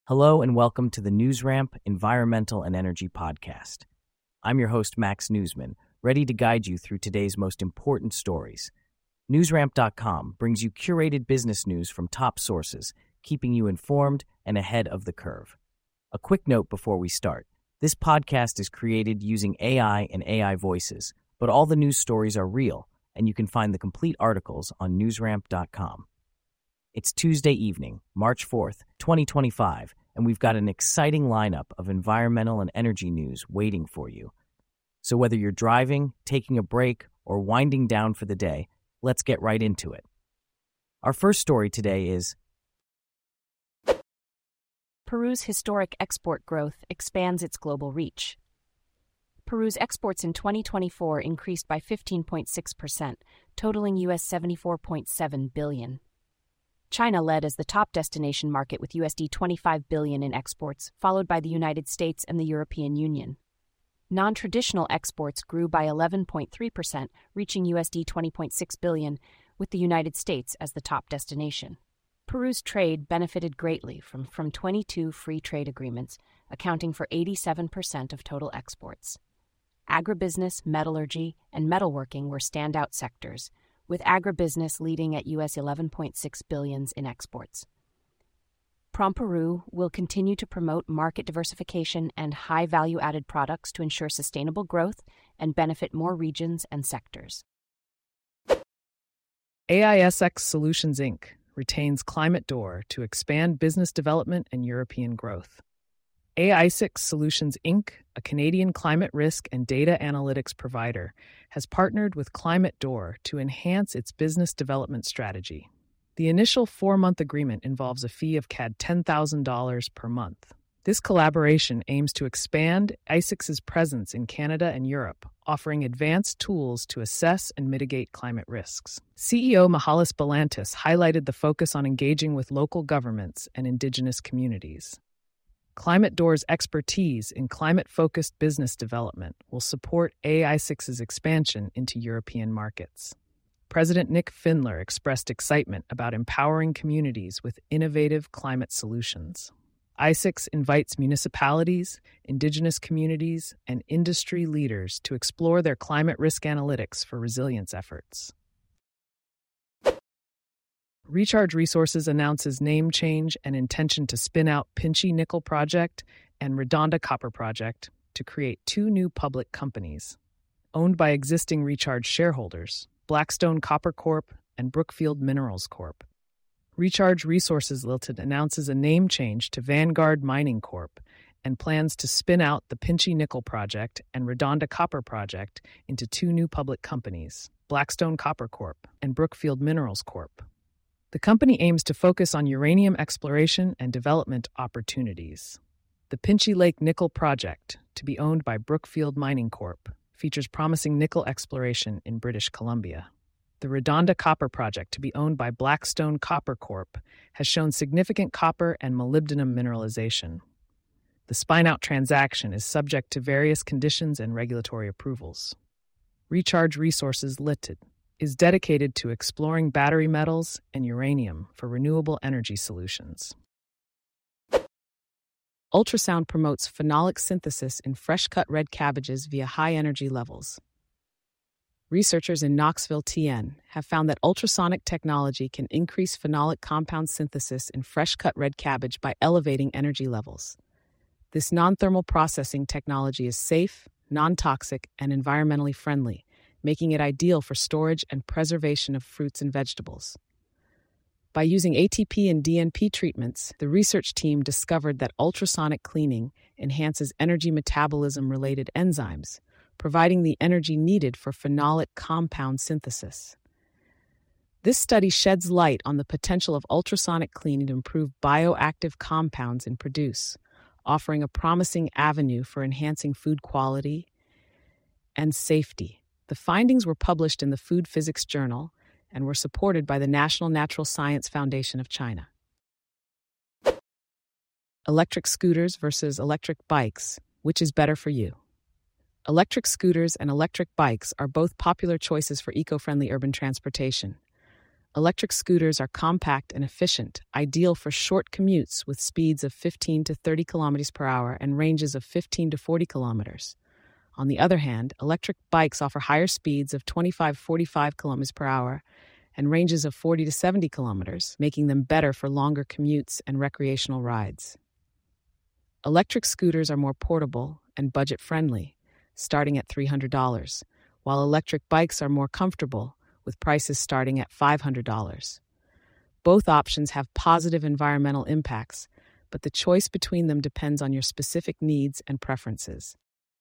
Hello and welcome to the NewsRamp Environmental and Energy Podcast. I'm your host, Max Newsman, ready to guide you through today's most important stories. NewsRamp.com brings you curated business news from top sources, keeping you informed and ahead of the curve. A quick note before we start. This podcast is created using AI and AI voices, but all the news stories are real, and you can find the complete articles on NewsRamp.com. It's Tuesday evening, March 4th, 2025, and we've got an exciting lineup of environmental and energy news waiting for you. So whether you're driving, taking a break, or winding down for the day, let's get right into it. Our first story today is Peru's historic export growth expands its global reach. Peru's exports in 2024 increased by 15.6%, totaling US $74.7 billion. China led as the top destination market with USD $25 billion in exports, followed by the United States and the European Union. Non-traditional exports grew by 11.3%, reaching USD $20.6 billion, with the United States as the top destination. Peru's trade benefited greatly from 22 free trade agreements, accounting for 87% of total exports. Agribusiness, metallurgy, and metalworking were standout sectors, with agribusiness leading at US $11.6 billion in exports. PromPeru will continue to promote market diversification and high value-added products to ensure sustainable growth and benefit more regions and sectors. AISX Solutions Inc. retains Climate Door to expand business development and European growth. AISX Solutions Inc., a Canadian climate risk and data analytics provider, has partnered with Climate Door to enhance its business development strategy. The initial 4-month agreement involves a fee of CAD $10,000 per month. This collaboration aims to expand AISX's presence in Canada and Europe, offering advanced tools to assess and mitigate climate risks. CEO Michalis Balantis highlighted the focus on engaging with local governments and Indigenous communities. Climate Door's expertise in climate-focused business development will support AISX's expansion into European markets. President Nick Findler expressed excitement about empowering communities with innovative climate solutions. AISX invites municipalities, Indigenous communities, and industry leaders to explore their climate risk analytics for resilience efforts. Recharge Resources announces name change and intention to spin out Pinchy Nickel Project and Redonda Copper Project to create 2 new public companies. Owned by existing Recharge shareholders, Blackstone Copper Corp. And Brookfield Minerals Corp. Recharge Resources Limited announces a name change to Vanguard Mining Corp. And plans to spin out the Pinchy Nickel Project and Redonda Copper Project into 2 new public companies, Blackstone Copper Corp. And Brookfield Minerals Corp. The company aims to focus on uranium exploration and development opportunities. The Pinchy Lake Nickel Project, to be owned by Brookfield Mining Corp., features promising nickel exploration in British Columbia. The Redonda Copper Project, to be owned by Blackstone Copper Corp., has shown significant copper and molybdenum mineralization. The spin-out transaction is subject to various conditions and regulatory approvals. Recharge Resources Limited is dedicated to exploring battery metals and uranium for renewable energy solutions. Ultrasound promotes phenolic synthesis in fresh-cut red cabbages via high energy levels. Researchers in Knoxville, TN, have found that ultrasonic technology can increase phenolic compound synthesis in fresh-cut red cabbage by elevating energy levels. This non-thermal processing technology is safe, non-toxic, and environmentally friendly, making it ideal for storage and preservation of fruits and vegetables. By using ATP and DNP treatments, the research team discovered that ultrasonic cleaning enhances energy metabolism-related enzymes, providing the energy needed for phenolic compound synthesis. This study sheds light on the potential of ultrasonic cleaning to improve bioactive compounds in produce, offering a promising avenue for enhancing food quality and safety. The findings were published in the Food Physics Journal and were supported by the National Natural Science Foundation of China. Electric scooters versus electric bikes, which is better for you? Electric scooters and electric bikes are both popular choices for eco-friendly urban transportation. Electric scooters are compact and efficient, ideal for short commutes with speeds of 15 to 30 kilometers per hour and ranges of 15 to 40 kilometers. On the other hand, electric bikes offer higher speeds of 25-45 kilometers per hour and ranges of 40 to 70 kilometers, making them better for longer commutes and recreational rides. Electric scooters are more portable and budget-friendly, starting at $300, while electric bikes are more comfortable, with prices starting at $500. Both options have positive environmental impacts, but the choice between them depends on your specific needs and preferences.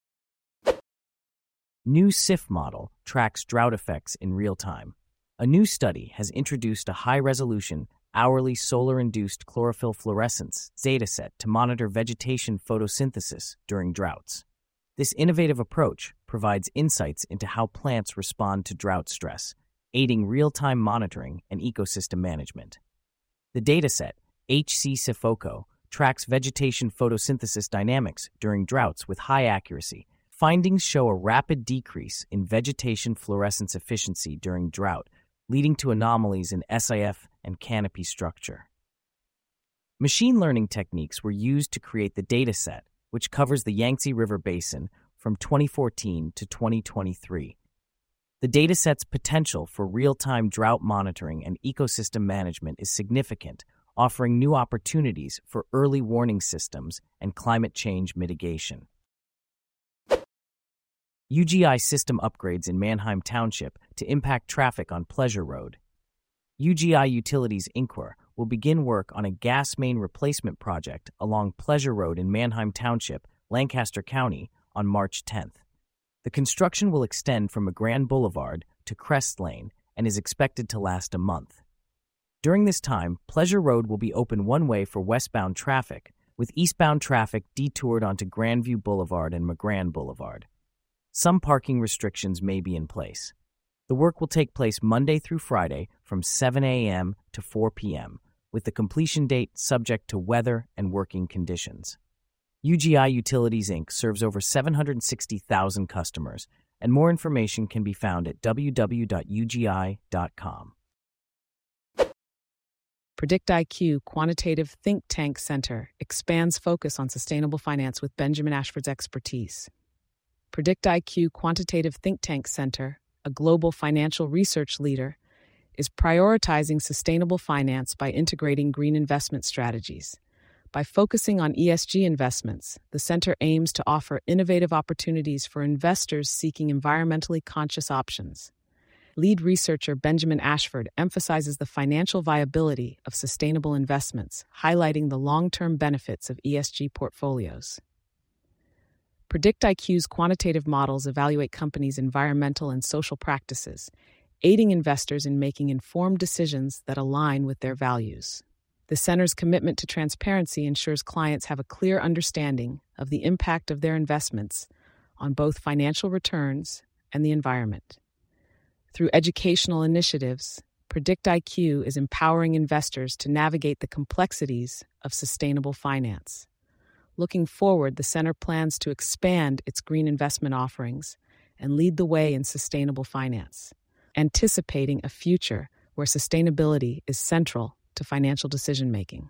New SIF model tracks drought effects in real time. A new study has introduced a high-resolution, hourly solar-induced chlorophyll fluorescence dataset to monitor vegetation photosynthesis during droughts. This innovative approach provides insights into how plants respond to drought stress, aiding real-time monitoring and ecosystem management. The dataset, HC SIFOCO, tracks vegetation photosynthesis dynamics during droughts with high accuracy. Findings show a rapid decrease in vegetation fluorescence efficiency during drought, leading to anomalies in SIF and canopy structure. Machine learning techniques were used to create the dataset, which covers the Yangtze River Basin from 2014 to 2023. The dataset's potential for real-time drought monitoring and ecosystem management is significant, offering new opportunities for early warning systems and climate change mitigation. UGI system upgrades in Manheim Township to impact traffic on Pleasure Road. UGI Utilities Inc. will begin work on a gas main replacement project along Pleasure Road in Manheim Township, Lancaster County, on March 10th. The construction will extend from McGrann Boulevard to Crest Lane and is expected to last a month. During this time, Pleasure Road will be open one way for westbound traffic, with eastbound traffic detoured onto Grandview Boulevard and McGrann Boulevard. Some parking restrictions may be in place. The work will take place Monday through Friday from 7 a.m. to 4 p.m., with the completion date subject to weather and working conditions. UGI Utilities Inc. serves over 760,000 customers, and more information can be found at www.ugi.com. PredictIQ Quantitative Think Tank Center expands focus on sustainable finance with Benjamin Ashford's expertise. PredictIQ Quantitative Think Tank Center, a global financial research leader, is prioritizing sustainable finance by integrating green investment strategies. By focusing on ESG investments, the center aims to offer innovative opportunities for investors seeking environmentally conscious options. Lead researcher Benjamin Ashford emphasizes the financial viability of sustainable investments, highlighting the long-term benefits of ESG portfolios. PredictIQ's quantitative models evaluate companies' environmental and social practices, aiding investors in making informed decisions that align with their values. The center's commitment to transparency ensures clients have a clear understanding of the impact of their investments on both financial returns and the environment. Through educational initiatives, PredictIQ is empowering investors to navigate the complexities of sustainable finance. Looking forward, the center plans to expand its green investment offerings and lead the way in sustainable finance, anticipating a future where sustainability is central to financial decision-making.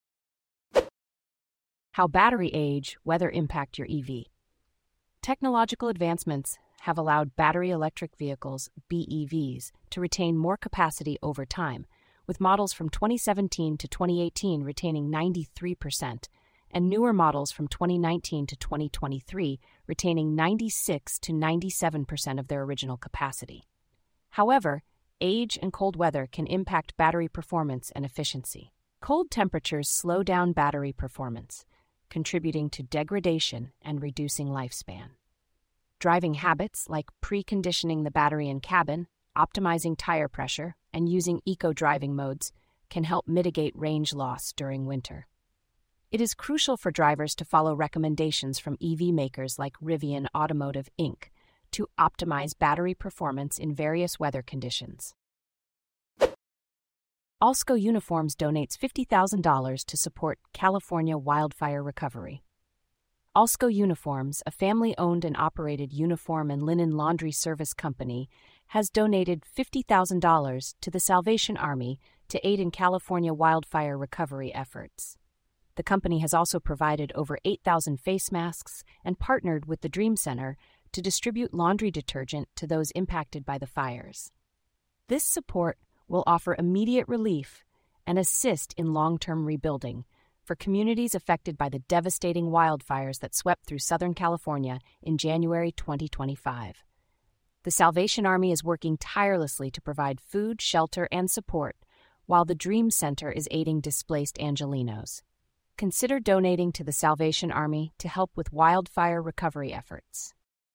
How battery age, weather impact your EV. Technological advancements have allowed battery electric vehicles, BEVs, to retain more capacity over time, with models from 2017 to 2018 retaining 93%, and newer models from 2019 to 2023 retaining 96 to 97% of their original capacity. However, age and cold weather can impact battery performance and efficiency. Cold temperatures slow down battery performance, contributing to degradation and reducing lifespan. Driving habits like preconditioning the battery in cabin, optimizing tire pressure, and using eco-driving modes can help mitigate range loss during winter. It is crucial for drivers to follow recommendations from EV makers like Rivian Automotive, Inc. to optimize battery performance in various weather conditions. Alsco Uniforms donates $50,000 to support California wildfire recovery. Alsco Uniforms, a family-owned and operated uniform and linen laundry service company, has donated $50,000 to the Salvation Army to aid in California wildfire recovery efforts. The company has also provided over 8,000 face masks and partnered with the Dream Center to distribute laundry detergent to those impacted by the fires. This support will offer immediate relief and assist in long-term rebuilding for communities affected by the devastating wildfires that swept through Southern California in January 2025. The Salvation Army is working tirelessly to provide food, shelter, and support, while the Dream Center is aiding displaced Angelenos. Consider donating to the Salvation Army to help with wildfire recovery efforts.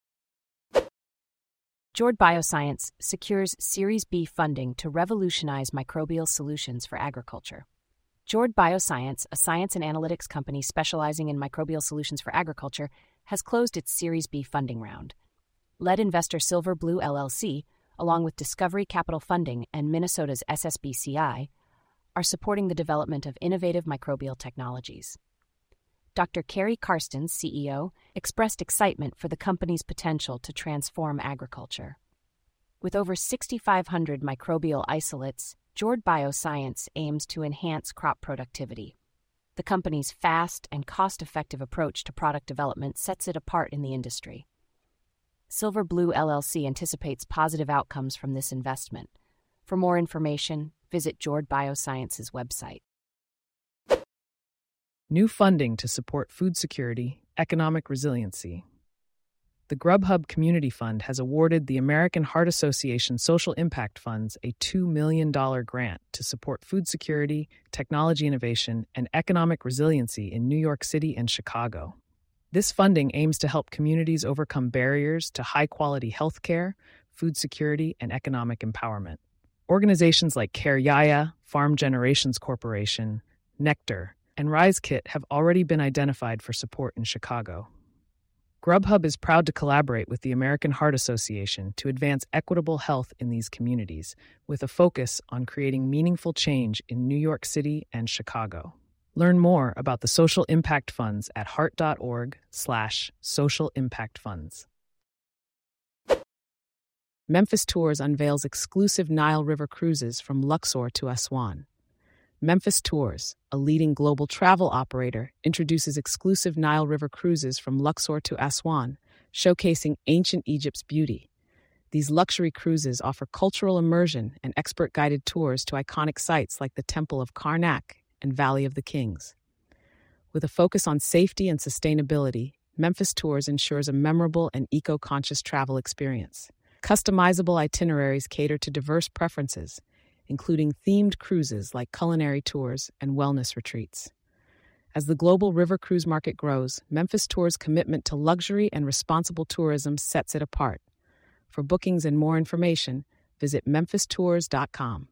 Jord Bioscience secures Series B funding to revolutionize microbial solutions for agriculture. Jord Bioscience, a science and analytics company specializing in microbial solutions for agriculture, has closed its Series B funding round. Lead investor Silver Blue LLC, along with Discovery Capital Funding and Minnesota's SSBCI, are supporting the development of innovative microbial technologies. Dr. Carrie Karstens, CEO, expressed excitement for the company's potential to transform agriculture. With over 6,500 microbial isolates, Jord Bioscience aims to enhance crop productivity. The company's fast and cost-effective approach to product development sets it apart in the industry. Silver Blue LLC anticipates positive outcomes from this investment. For more information, visit Jord Bioscience's website. New funding to support food security, economic resiliency. The Grubhub Community Fund has awarded the American Heart Association Social Impact Funds a $2 million grant to support food security, technology innovation, and economic resiliency in New York City and Chicago. This funding aims to help communities overcome barriers to high-quality healthcare, food security, and economic empowerment. Organizations like Care Yaya, Farm Generations Corporation, Nectar, and RiseKit have already been identified for support in Chicago. Grubhub is proud to collaborate with the American Heart Association to advance equitable health in these communities, with a focus on creating meaningful change in New York City and Chicago. Learn more about the social impact funds at heart.org/social impact funds. Memphis Tours unveils exclusive Nile River cruises from Luxor to Aswan. Memphis Tours, a leading global travel operator, introduces exclusive Nile River cruises from Luxor to Aswan, showcasing ancient Egypt's beauty. These luxury cruises offer cultural immersion and expert-guided tours to iconic sites like the Temple of Karnak and Valley of the Kings. With a focus on safety and sustainability, Memphis Tours ensures a memorable and eco-conscious travel experience. Customizable itineraries cater to diverse preferences, including themed cruises like culinary tours and wellness retreats. As the global river cruise market grows, Memphis Tours' commitment to luxury and responsible tourism sets it apart. For bookings and more information, visit memphistours.com.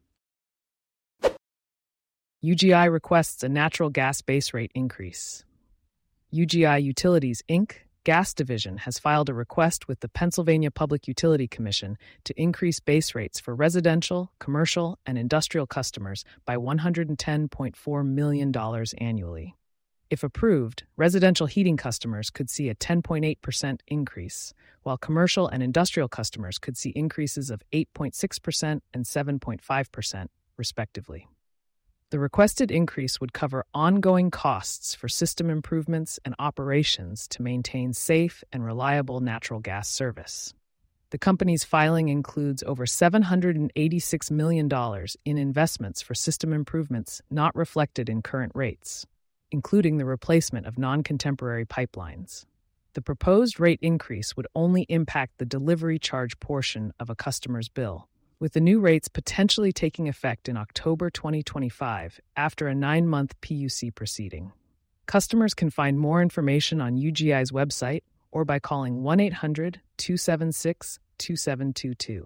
UGI requests a natural gas base rate increase. UGI Utilities, Inc., Gas Division, has filed a request with the Pennsylvania Public Utility Commission to increase base rates for residential, commercial, and industrial customers by $110.4 million annually. If approved, residential heating customers could see a 10.8% increase, while commercial and industrial customers could see increases of 8.6% and 7.5%, respectively. The requested increase would cover ongoing costs for system improvements and operations to maintain safe and reliable natural gas service. The company's filing includes over $786 million in investments for system improvements not reflected in current rates, including the replacement of non-contemporary pipelines. The proposed rate increase would only impact the delivery charge portion of a customer's bill, with the new rates potentially taking effect in October 2025 after a 9-month PUC proceeding. Customers can find more information on UGI's website or by calling 1-800-276-2722.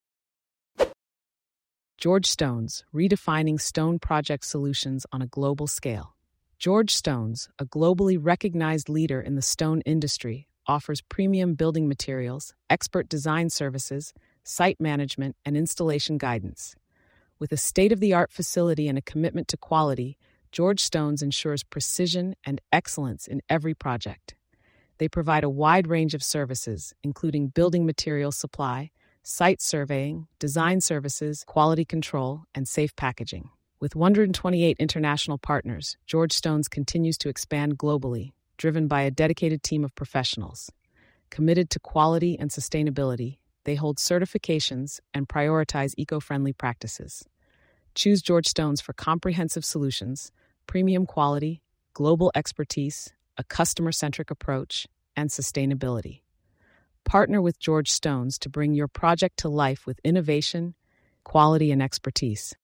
George Stones, redefining stone project solutions on a global scale. George Stones, a globally recognized leader in the stone industry, offers premium building materials, expert design services, site management, and installation guidance. With a state-of-the-art facility and a commitment to quality, George Stones ensures precision and excellence in every project. They provide a wide range of services, including building material supply, site surveying, design services, quality control, and safe packaging. With 128 international partners, George Stones continues to expand globally, driven by a dedicated team of professionals. Committed to quality and sustainability, they hold certifications and prioritize eco-friendly practices. Choose George Stones for comprehensive solutions, premium quality, global expertise, a customer-centric approach, and sustainability. Partner with George Stones to bring your project to life with innovation, quality, and expertise.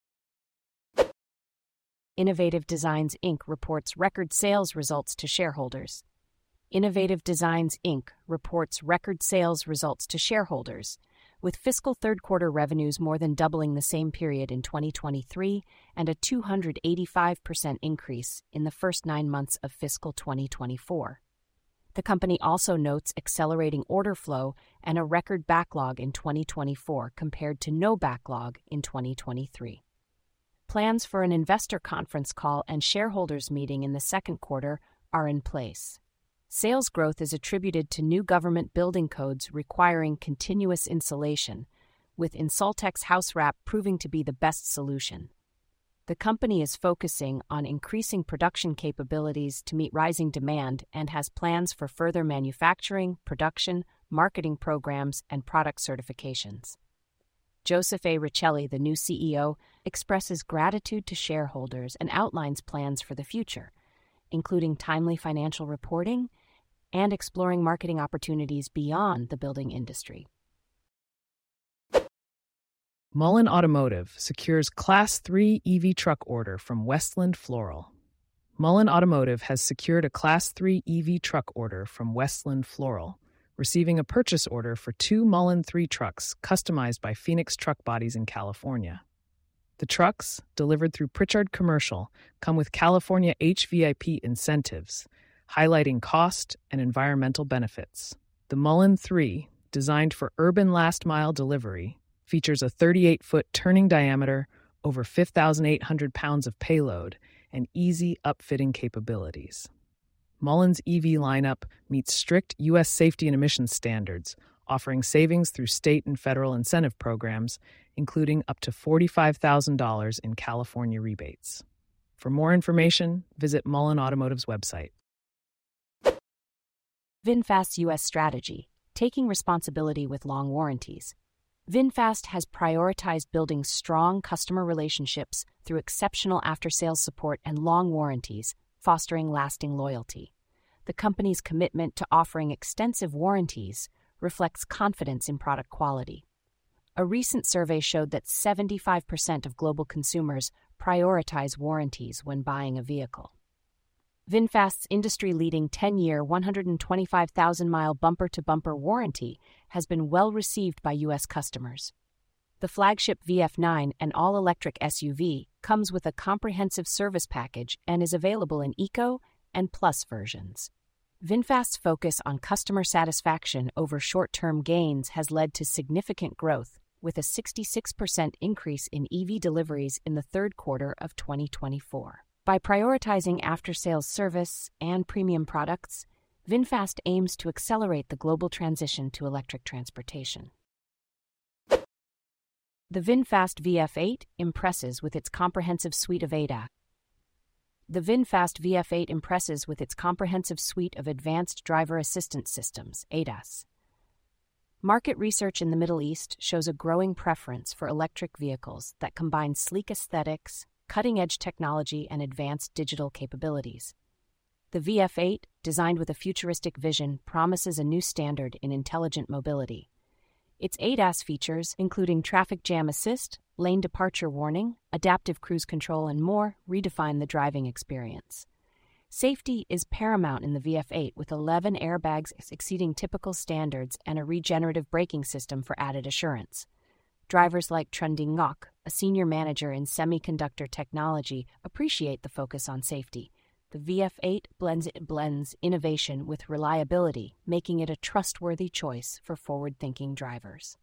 Innovative Designs, Inc. reports record sales results to shareholders. Innovative Designs, Inc. reports record sales results to shareholders, with fiscal third-quarter revenues more than doubling the same period in 2023 and a 285% increase in the first 9 months of fiscal 2024. The company also notes accelerating order flow and a record backlog in 2024 compared to no backlog in 2023. Plans for an investor conference call and shareholders meeting in the second quarter are in place. Sales growth is attributed to new government building codes requiring continuous insulation, with Insultex house wrap proving to be the best solution. The company is focusing on increasing production capabilities to meet rising demand and has plans for further manufacturing, production, marketing programs, and product certifications. Joseph A. Riccelli, the new CEO, expresses gratitude to shareholders and outlines plans for the future, including timely financial reporting and exploring marketing opportunities beyond the building industry. Mullen Automotive secures Class 3 EV truck order from Westland Floral. Mullen Automotive has secured a Class 3 EV truck order from Westland Floral, receiving a purchase order for 2 Mullen 3 trucks customized by Phoenix Truck Bodies in California. The trucks, delivered through Pritchard Commercial, come with California HVIP incentives, highlighting cost and environmental benefits. The Mullen 3, designed for urban last-mile delivery, features a 38-foot turning diameter, over 5,800 pounds of payload, and easy upfitting capabilities. Mullen's EV lineup meets strict U.S. safety and emissions standards, offering savings through state and federal incentive programs, including up to $45,000 in California rebates. For more information, visit Mullen Automotive's website. VinFast's U.S. strategy, taking responsibility with long warranties. VinFast has prioritized building strong customer relationships through exceptional after-sales support and long warranties, fostering lasting loyalty. The company's commitment to offering extensive warranties reflects confidence in product quality. A recent survey showed that 75% of global consumers prioritize warranties when buying a vehicle. VinFast's industry-leading 10-year, 125,000-mile bumper-to-bumper warranty has been well received by U.S. customers. The flagship VF9, an all-electric SUV, comes with a comprehensive service package and is available in Eco and Plus versions. VinFast's focus on customer satisfaction over short-term gains has led to significant growth, with a 66% increase in EV deliveries in the third quarter of 2024. By prioritizing after-sales service and premium products, VinFast aims to accelerate the global transition to electric transportation. The VinFast VF8 impresses with its comprehensive suite of ADAS. The VinFast VF8 impresses with its comprehensive suite of advanced driver assistance systems, ADAS. Market research in the Middle East shows a growing preference for electric vehicles that combine sleek aesthetics, cutting-edge technology, and advanced digital capabilities. The VF8, designed with a futuristic vision, promises a new standard in intelligent mobility. Its ADAS features, including traffic jam assist, lane departure warning, adaptive cruise control, and more, redefine the driving experience. Safety is paramount in the VF8, with 11 airbags exceeding typical standards and a regenerative braking system for added assurance. Drivers like Trun Ding Ngoc, a senior manager in semiconductor technology, appreciate the focus on safety. The VF8 blends innovation with reliability, making it a trustworthy choice for forward-thinking drivers.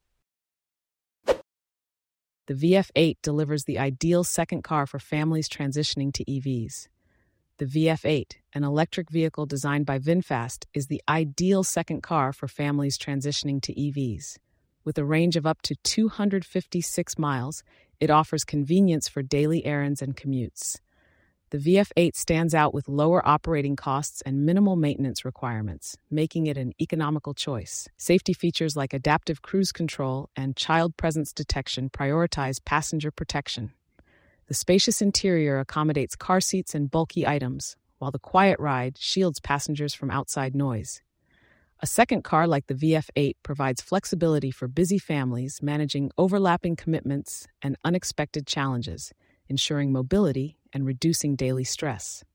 The VF8 delivers the ideal second car for families transitioning to EVs. The VF8, an electric vehicle designed by VinFast, is the ideal second car for families transitioning to EVs. With a range of up to 256 miles, it offers convenience for daily errands and commutes. The VF8 stands out with lower operating costs and minimal maintenance requirements, making it an economical choice. Safety features like adaptive cruise control and child presence detection prioritize passenger protection. The spacious interior accommodates car seats and bulky items, while the quiet ride shields passengers from outside noise. A second car like the VF8 provides flexibility for busy families managing overlapping commitments and unexpected challenges, ensuring mobility and reducing daily stress.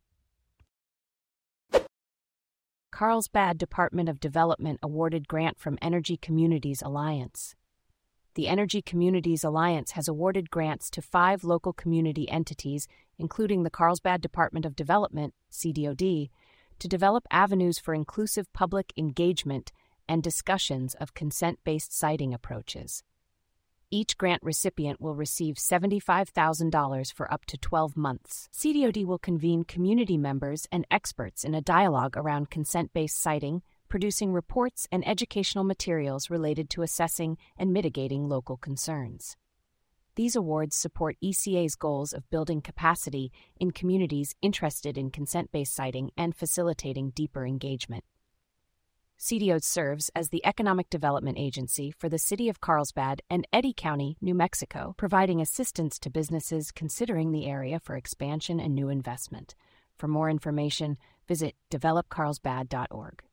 Carlsbad Department of Development awarded grant from Energy Communities Alliance. The Energy Communities Alliance has awarded grants to 5 local community entities, including the Carlsbad Department of Development, CDOD, to develop avenues for inclusive public engagement and discussions of consent-based siting approaches. Each grant recipient will receive $75,000 for up to 12 months. CDOD will convene community members and experts in a dialogue around consent-based siting, producing reports and educational materials related to assessing and mitigating local concerns. These awards support ECA's goals of building capacity in communities interested in consent-based siting and facilitating deeper engagement. CDOD serves as the economic development agency for the City of Carlsbad and Eddy County, New Mexico, providing assistance to businesses considering the area for expansion and new investment. For more information, visit developcarlsbad.org.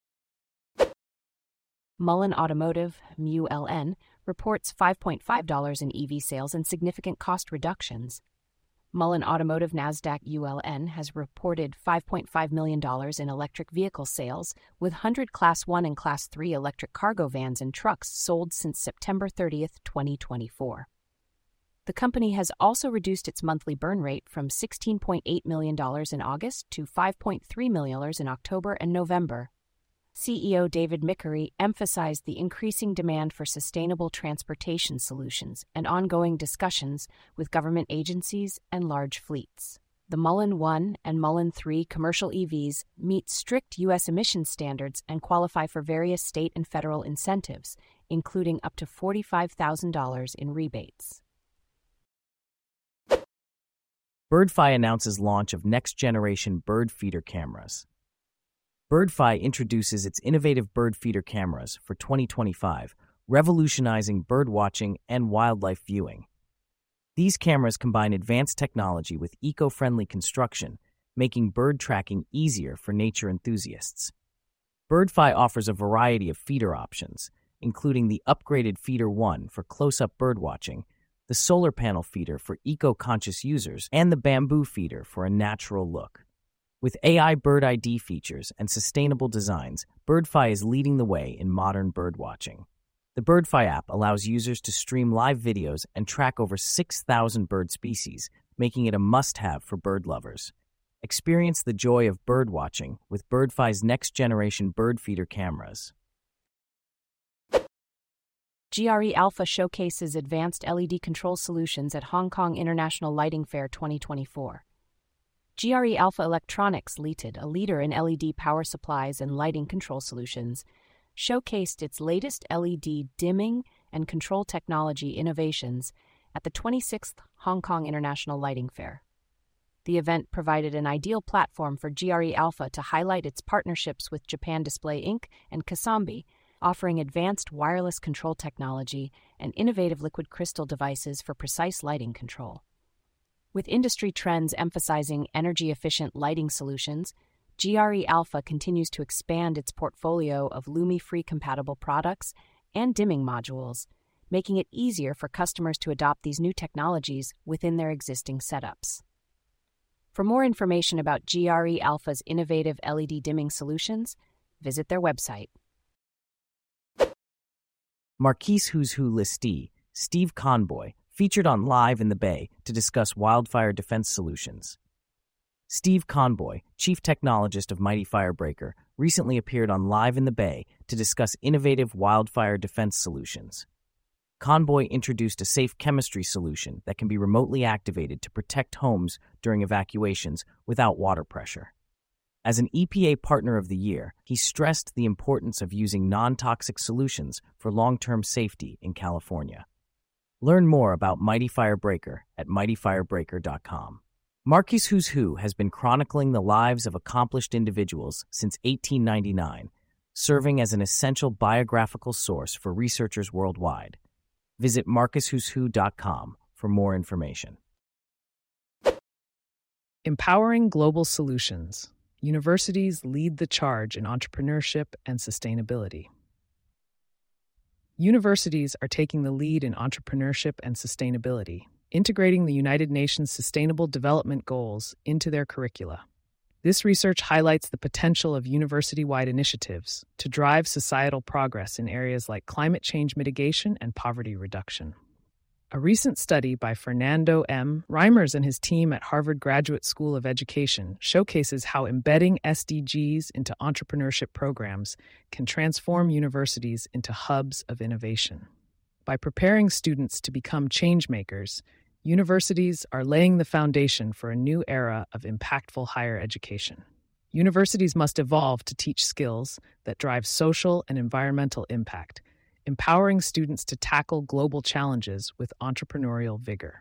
Mullen Automotive, MULN, reports $5.5 in EV sales and significant cost reductions. Mullen Automotive Nasdaq ULN has reported $5.5 million in electric vehicle sales, with 100 Class 1 and Class 3 electric cargo vans and trucks sold since September 30, 2024. The company has also reduced its monthly burn rate from $16.8 million in August to $5.3 million in October and November. CEO David Mickery emphasized the increasing demand for sustainable transportation solutions and ongoing discussions with government agencies and large fleets. The Mullen 1 and Mullen 3 commercial EVs meet strict U.S. emission standards and qualify for various state and federal incentives, including up to $45,000 in rebates. BirdFi announces launch of next-generation bird feeder cameras. BirdFi introduces its innovative bird feeder cameras for 2025, revolutionizing bird watching and wildlife viewing. These cameras combine advanced technology with eco-friendly construction, making bird tracking easier for nature enthusiasts. BirdFi offers a variety of feeder options, including the upgraded Feeder 1 for close-up bird watching, the solar panel feeder for eco-conscious users, and the bamboo feeder for a natural look. With AI bird ID features and sustainable designs, BirdFi is leading the way in modern bird watching. The BirdFi app allows users to stream live videos and track over 6,000 bird species, making it a must-have for bird lovers. Experience the joy of bird watching with BirdFi's next-generation bird feeder cameras. GRE Alpha showcases advanced LED control solutions at Hong Kong International Lighting Fair 2024. GRE Alpha Electronics Limited, a leader in LED power supplies and lighting control solutions, showcased its latest LED dimming and control technology innovations at the 26th Hong Kong International Lighting Fair. The event provided an ideal platform for GRE Alpha to highlight its partnerships with Japan Display Inc. and Kasambi, offering advanced wireless control technology and innovative liquid crystal devices for precise lighting control. With industry trends emphasizing energy-efficient lighting solutions, GRE Alpha continues to expand its portfolio of Lumi-free compatible products and dimming modules, making it easier for customers to adopt these new technologies within their existing setups. For more information about GRE Alpha's innovative LED dimming solutions, visit their website. Marquise Who's Who listee, Steve Conboy, featured on Live in the Bay to discuss wildfire defense solutions. Steve Conboy, chief technologist of Mighty Firebreaker, recently appeared on Live in the Bay to discuss innovative wildfire defense solutions. Conboy introduced a safe chemistry solution that can be remotely activated to protect homes during evacuations without water pressure. As an EPA Partner of the Year, he stressed the importance of using non-toxic solutions for long-term safety in California. Learn more about Mighty Fire Breaker at mightyfirebreaker.com. Marquis Who's Who has been chronicling the lives of accomplished individuals since 1899, serving as an essential biographical source for researchers worldwide. Visit marcuswhoswho.com for more information. Empowering global solutions. Universities lead the charge in entrepreneurship and sustainability. Universities are taking the lead in entrepreneurship and sustainability, integrating the United Nations Sustainable Development Goals into their curricula. This research highlights the potential of university-wide initiatives to drive societal progress in areas like climate change mitigation and poverty reduction. A recent study by Fernando M. Reimers and his team at Harvard Graduate School of Education showcases how embedding SDGs into entrepreneurship programs can transform universities into hubs of innovation. By preparing students to become changemakers, universities are laying the foundation for a new era of impactful higher education. Universities must evolve to teach skills that drive social and environmental impact, empowering students to tackle global challenges with entrepreneurial vigor.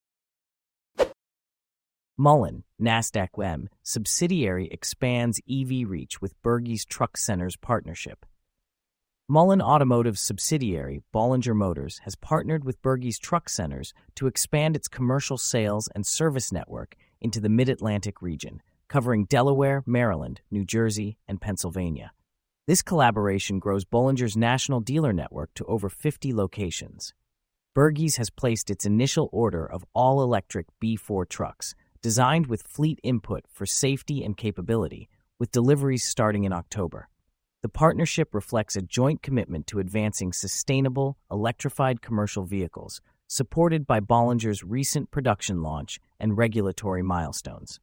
Mullen, NASDAQ-M subsidiary expands EV reach with Bergey's Truck Centers partnership. Mullen Automotive's subsidiary, Bollinger Motors, has partnered with Bergey's Truck Centers to expand its commercial sales and service network into the Mid-Atlantic region, covering Delaware, Maryland, New Jersey, and Pennsylvania. This collaboration grows Bollinger's national dealer network to over 50 locations. Bergey's has placed its initial order of all-electric B4 trucks, designed with fleet input for safety and capability, with deliveries starting in October. The partnership reflects a joint commitment to advancing sustainable, electrified commercial vehicles, supported by Bollinger's recent production launch and regulatory milestones.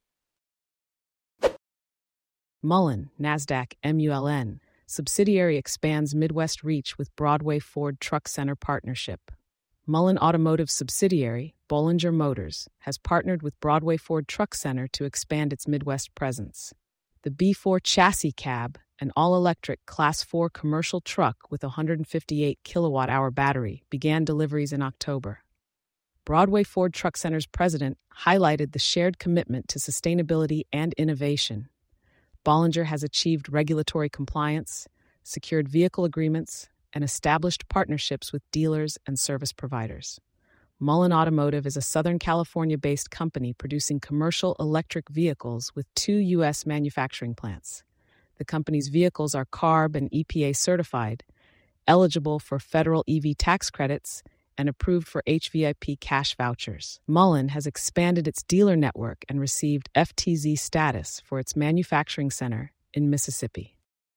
Mullen, NASDAQ MULN, subsidiary expands Midwest reach with Broadway Ford Truck Center partnership. Mullen Automotive subsidiary, Bollinger Motors, has partnered with Broadway Ford Truck Center to expand its Midwest presence. The B4 chassis cab, an all-electric Class 4 commercial truck with a 158 kilowatt-hour battery, began deliveries in October. Broadway Ford Truck Center's president highlighted the shared commitment to sustainability and innovation. Bollinger has achieved regulatory compliance, secured vehicle agreements, and established partnerships with dealers and service providers. Mullen Automotive is a Southern California-based company producing commercial electric vehicles with 2 U.S. manufacturing plants. The company's vehicles are CARB and EPA certified, eligible for federal EV tax credits, and approved for HVIP cash vouchers. Mullen has expanded its dealer network and received FTZ status for its manufacturing center in Mississippi.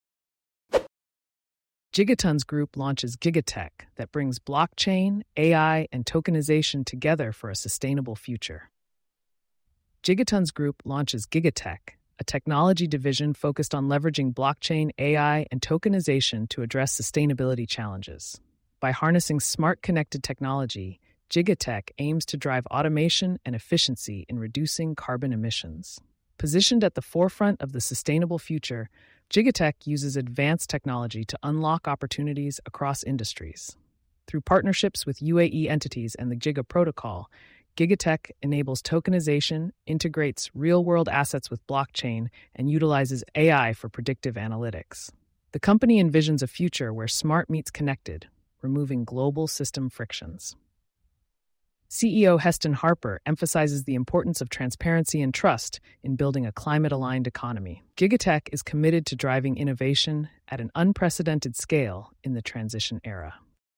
Gigatons Group launches Gigatech that brings blockchain, AI, and tokenization together for a sustainable future. Gigatons Group launches Gigatech, a technology division focused on leveraging blockchain, AI, and tokenization to address sustainability challenges. By harnessing smart connected technology, Gigatech aims to drive automation and efficiency in reducing carbon emissions. Positioned at the forefront of the sustainable future, Gigatech uses advanced technology to unlock opportunities across industries. Through partnerships with UAE entities and the Giga Protocol, Gigatech enables tokenization, integrates real-world assets with blockchain, and utilizes AI for predictive analytics. The company envisions a future where smart meets connected, removing global system frictions. CEO Heston Harper emphasizes the importance of transparency and trust in building a climate-aligned economy. Gigatech is committed to driving innovation at an unprecedented scale in the transition era.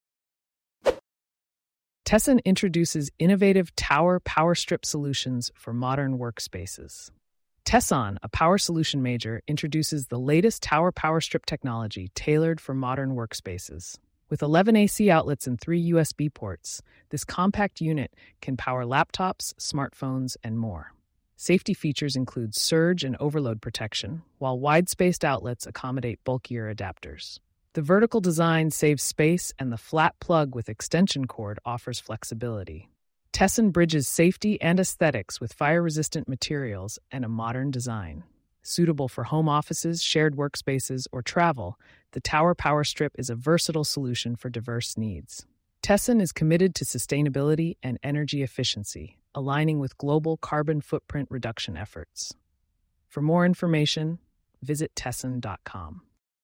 Tesson introduces innovative tower power strip solutions for modern workspaces. Tesson, a power solution major, introduces the latest tower power strip technology tailored for modern workspaces. With 11 AC outlets and 3 USB ports, this compact unit can power laptops, smartphones, and more. Safety features include surge and overload protection, while wide-spaced outlets accommodate bulkier adapters. The vertical design saves space, and the flat plug with extension cord offers flexibility. Tesson bridges safety and aesthetics with fire-resistant materials and a modern design. Suitable for home offices, shared workspaces, or travel, the Tower Power Strip is a versatile solution for diverse needs. Tesson is committed to sustainability and energy efficiency, aligning with global carbon footprint reduction efforts. For more information, visit tesson.com.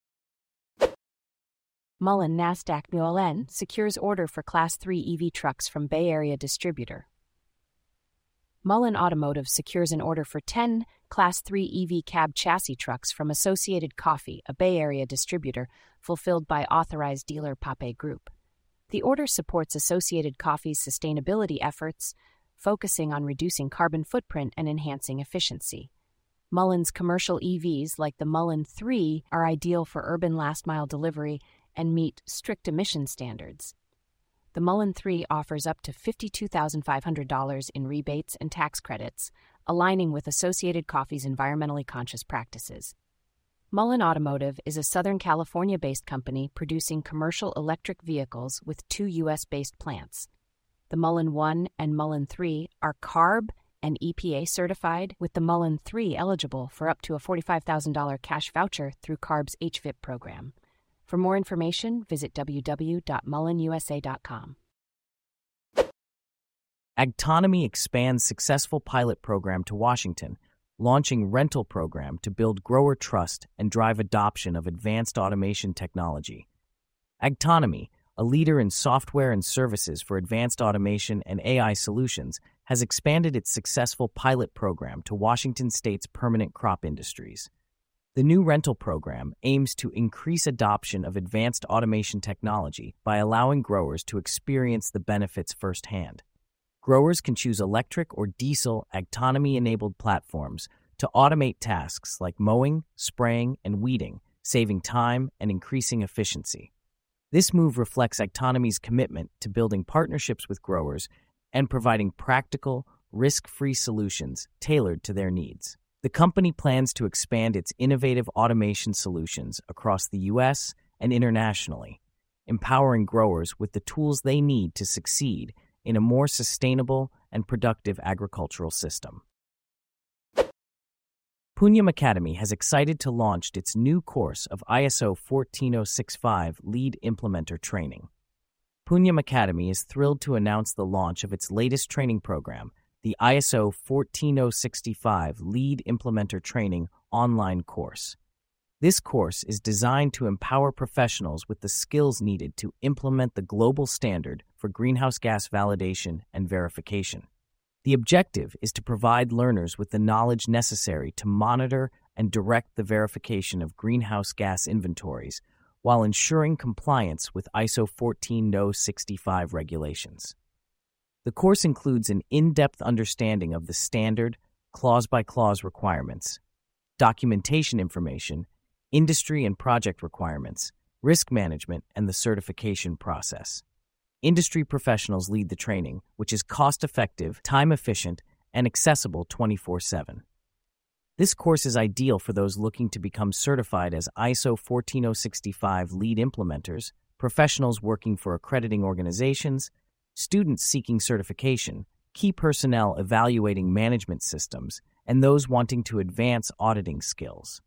Mullen Nasdaq Mullen secures order for Class 3 EV trucks from Bay Area distributor. Mullen Automotive secures an order for 10 Class 3 EV cab chassis trucks from Associated Coffee, a Bay Area distributor, fulfilled by authorized dealer Pape Group. The order supports Associated Coffee's sustainability efforts, focusing on reducing carbon footprint and enhancing efficiency. Mullen's commercial EVs, like the Mullen 3, are ideal for urban last-mile delivery and meet strict emission standards. The Mullen 3 offers up to $52,500 in rebates and tax credits, aligning with Associated Coffee's environmentally conscious practices. Mullen Automotive is a Southern California-based company producing commercial electric vehicles with 2 U.S.-based plants. The Mullen 1 and Mullen 3 are CARB and EPA certified, with the Mullen 3 eligible for up to a $45,000 cash voucher through CARB's HVIP program. For more information, visit www.mullenusa.com. Agtonomy expands successful pilot program to Washington, launching rental program to build grower trust and drive adoption of advanced automation technology. Agtonomy, a leader in software and services for advanced automation and AI solutions, has expanded its successful pilot program to Washington State's permanent crop industries. The new rental program aims to increase adoption of advanced automation technology by allowing growers to experience the benefits firsthand. Growers can choose electric or diesel Agtonomy-enabled platforms to automate tasks like mowing, spraying, and weeding, saving time and increasing efficiency. This move reflects Agtonomy's commitment to building partnerships with growers and providing practical, risk-free solutions tailored to their needs. The company plans to expand its innovative automation solutions across the U.S. and internationally, empowering growers with the tools they need to succeed in a more sustainable and productive agricultural system. Punyam Academy has excited to launch its new course of ISO 14065 Lead Implementer Training. Punyam Academy is thrilled to announce the launch of its latest training program, the ISO 14065 Lead Implementer Training online course. This course is designed to empower professionals with the skills needed to implement the global standard for greenhouse gas validation and verification. The objective is to provide learners with the knowledge necessary to monitor and direct the verification of greenhouse gas inventories while ensuring compliance with ISO 14065 regulations. The course includes an in-depth understanding of the standard, clause-by-clause requirements, documentation information, industry and project requirements, risk management, and the certification process. Industry professionals lead the training, which is cost-effective, time-efficient, and accessible 24/7. This course is ideal for those looking to become certified as ISO 14065 lead implementers, professionals working for accrediting organizations, students seeking certification, key personnel evaluating management systems, and those wanting to advance auditing skills.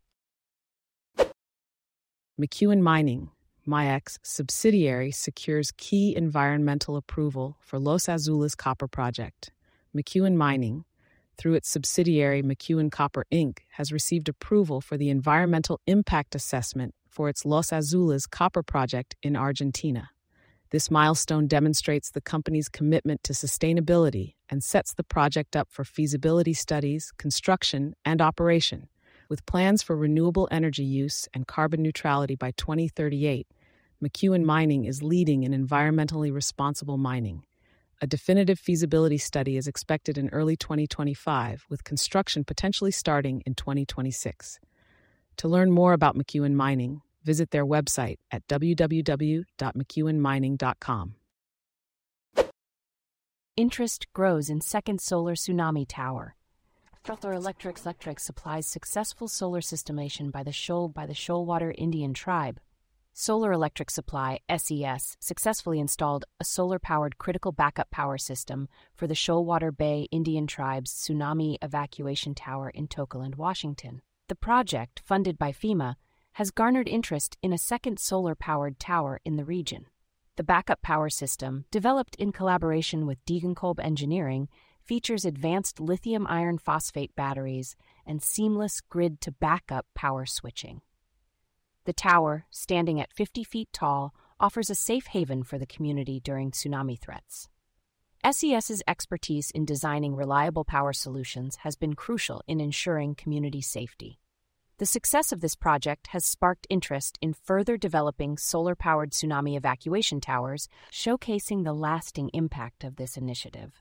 McEwen Mining, MIAC's subsidiary, secures key environmental approval for Los Azules copper project. McEwen Mining, through its subsidiary McEwen Copper Inc., has received approval for the environmental impact assessment for its Los Azules copper project in Argentina. This milestone demonstrates the company's commitment to sustainability and sets the project up for feasibility studies, construction, and operation. With plans for renewable energy use and carbon neutrality by 2038, McEwen Mining is leading in environmentally responsible mining. A definitive feasibility study is expected in early 2025, with construction potentially starting in 2026. To learn more about McEwen Mining, visit their website at www.mcewenmining.com. Interest grows in second solar tsunami tower. Solar Electric supplies successful solar systemation by the Shoalwater Indian tribe. Solar Electric Supply, SES, successfully installed a solar-powered critical backup power system for the Shoalwater Bay Indian tribe's tsunami evacuation tower in Tokeland, Washington. The project, funded by FEMA, has garnered interest in a second solar-powered tower in the region. The backup power system, developed in collaboration with Degenkolb Engineering, features advanced lithium iron phosphate batteries and seamless grid-to-backup power switching. The tower, standing at 50 feet tall, offers a safe haven for the community during tsunami threats. SES's expertise in designing reliable power solutions has been crucial in ensuring community safety. The success of this project has sparked interest in further developing solar-powered tsunami evacuation towers, showcasing the lasting impact of this initiative.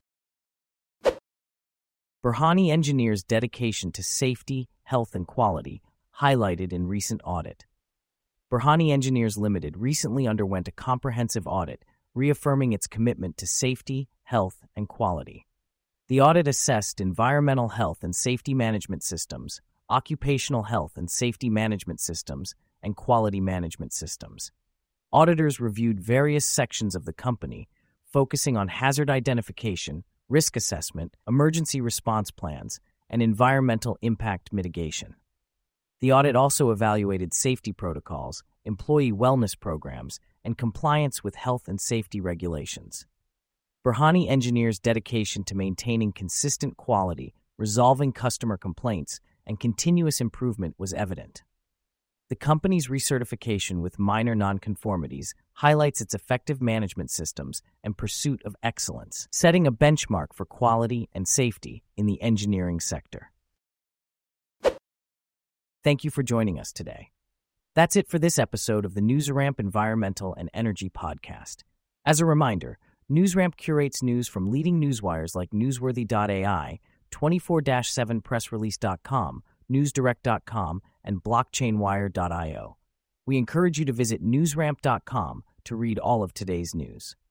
Burhani Engineers' dedication to safety, health, and quality, highlighted in recent audit. Burhani Engineers Limited recently underwent a comprehensive audit, reaffirming its commitment to safety, health, and quality. The audit assessed environmental health and safety management systems, occupational health and safety management systems, and quality management systems. Auditors reviewed various sections of the company, focusing on hazard identification, risk assessment, emergency response plans, and environmental impact mitigation. The audit also evaluated safety protocols, employee wellness programs, and compliance with health and safety regulations. Burhani Engineers' dedication to maintaining consistent quality, resolving customer complaints, and continuous improvement was evident. The company's recertification with minor nonconformities highlights its effective management systems and pursuit of excellence, setting a benchmark for quality and safety in the engineering sector. Thank you for joining us today. That's it for this episode of the NewsRamp Environmental and Energy Podcast. As a reminder, NewsRamp curates news from leading newswires like Newsworthy.ai, 24/7pressrelease.com, newsdirect.com, and blockchainwire.io. We encourage you to visit newsramp.com to read all of today's news.